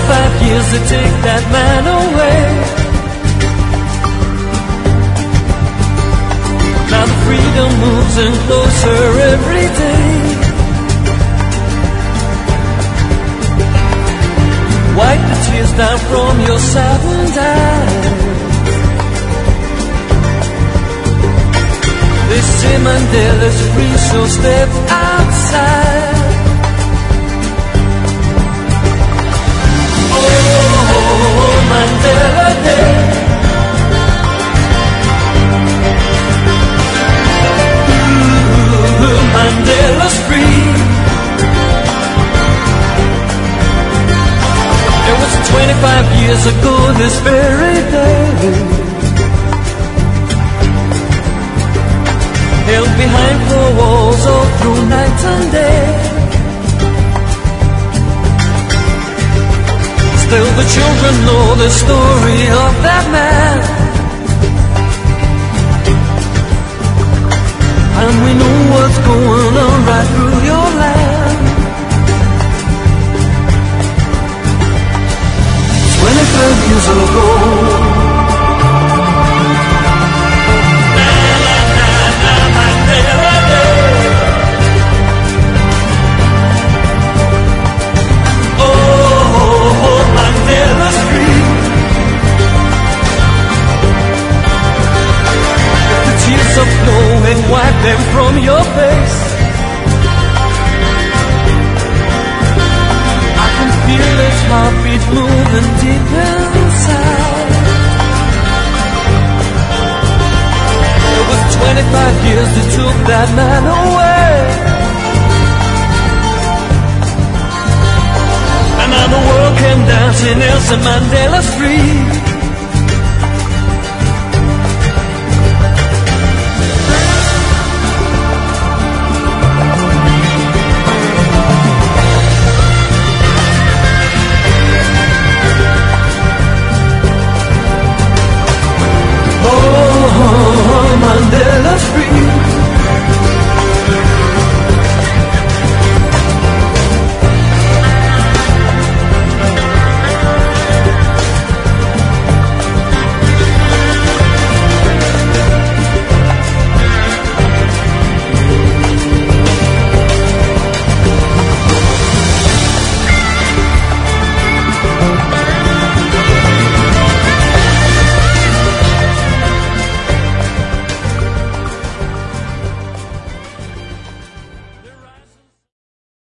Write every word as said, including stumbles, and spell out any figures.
twenty-five years to take that man away. Now the freedom moves in closer every day. Wipe the tears down from your saddened eyes. They say Mandela's free, so step outside. Oh, Mandela Day. Ooh, Mandela's free. It was twenty-five years ago this very day. Held behind four walls all through night and day. Still the children know the story of that man, and we know what's going on right through your land. Twenty-five years ago. Of snow and wipe them from your face. I can feel his heartbeat moving deep inside. It was twenty-five years that took that man away, and now the world came dancing, Nelson Mandela's free.